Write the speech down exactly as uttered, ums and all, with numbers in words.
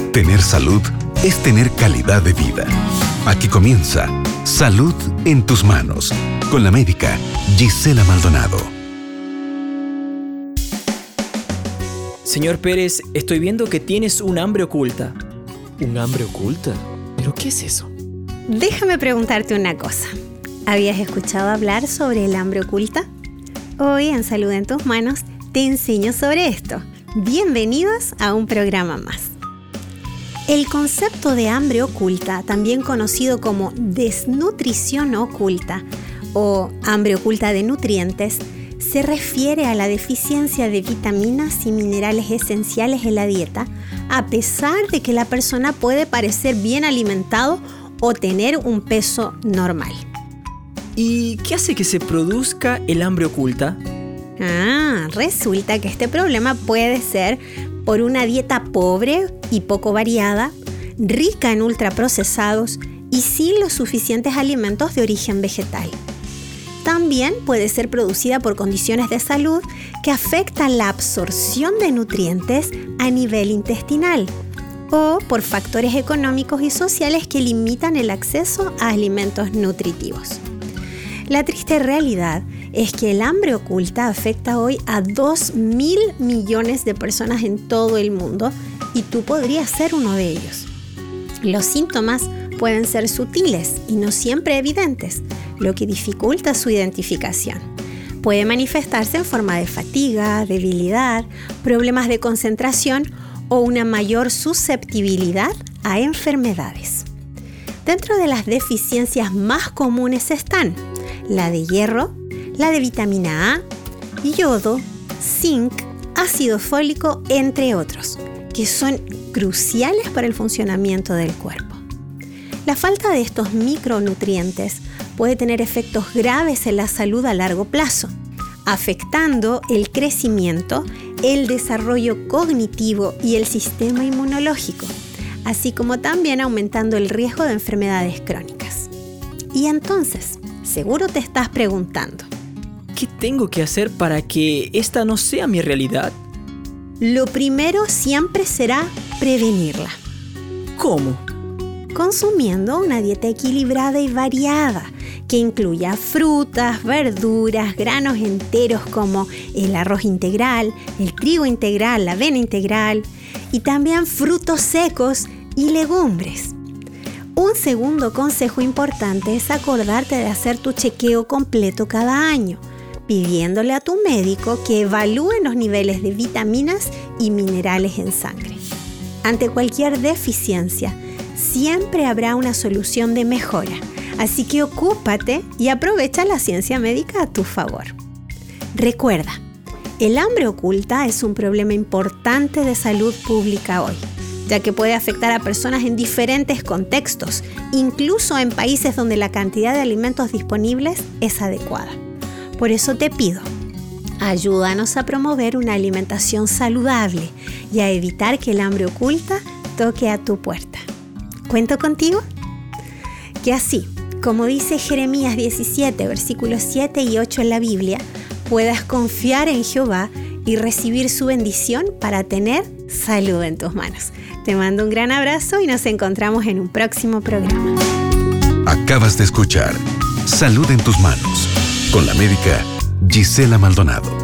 Tener salud es tener calidad de vida. Aquí comienza Salud en tus manos, con la médica Gisela Maldonado. Señor Pérez, estoy viendo que tienes un hambre oculta. ¿Un hambre oculta? ¿Pero qué es eso? Déjame preguntarte una cosa. ¿Habías escuchado hablar sobre el hambre oculta? Hoy en Salud en tus manos te enseño sobre esto. Bienvenidos a un programa más. El concepto de hambre oculta, también conocido como desnutrición oculta o hambre oculta de nutrientes, se refiere a la deficiencia de vitaminas y minerales esenciales en la dieta, a pesar de que la persona puede parecer bien alimentado o tener un peso normal. ¿Y qué hace que se produzca el hambre oculta? Ah, resulta que este problema puede ser por una dieta pobre y poco variada, rica en ultraprocesados y sin los suficientes alimentos de origen vegetal. También puede ser producida por condiciones de salud que afectan la absorción de nutrientes a nivel intestinal o por factores económicos y sociales que limitan el acceso a alimentos nutritivos. La triste realidad es que el hambre oculta afecta hoy a dos mil millones de personas en todo el mundo y tú podrías ser uno de ellos. Los síntomas pueden ser sutiles y no siempre evidentes, lo que dificulta su identificación. Puede manifestarse en forma de fatiga, debilidad, problemas de concentración o una mayor susceptibilidad a enfermedades. Dentro de las deficiencias más comunes están la de hierro, la de vitamina A, yodo, zinc, ácido fólico, entre otros, que son cruciales para el funcionamiento del cuerpo. La falta de estos micronutrientes puede tener efectos graves en la salud a largo plazo, afectando el crecimiento, el desarrollo cognitivo y el sistema inmunológico, así como también aumentando el riesgo de enfermedades crónicas. Y entonces, seguro te estás preguntando, ¿qué tengo que hacer para que esta no sea mi realidad? Lo primero siempre será prevenirla. ¿Cómo? Consumiendo una dieta equilibrada y variada, que incluya frutas, verduras, granos enteros como el arroz integral, el trigo integral, la avena integral y también frutos secos y legumbres. Un segundo consejo importante es acordarte de hacer tu chequeo completo cada año, pidiéndole a tu médico que evalúe los niveles de vitaminas y minerales en sangre. Ante cualquier deficiencia, siempre habrá una solución de mejora, así que ocúpate y aprovecha la ciencia médica a tu favor. Recuerda, el hambre oculta es un problema importante de salud pública hoy, ya que puede afectar a personas en diferentes contextos, incluso en países donde la cantidad de alimentos disponibles es adecuada. Por eso te pido, ayúdanos a promover una alimentación saludable y a evitar que el hambre oculta toque a tu puerta. ¿Cuento contigo? Que así, como dice Jeremías diecisiete, versículos siete y ocho en la Biblia, puedas confiar en Jehová y recibir su bendición para tener salud en tus manos. Te mando un gran abrazo y nos encontramos en un próximo programa. Acabas de escuchar Salud en tus manos, con la médica Gisela Maldonado.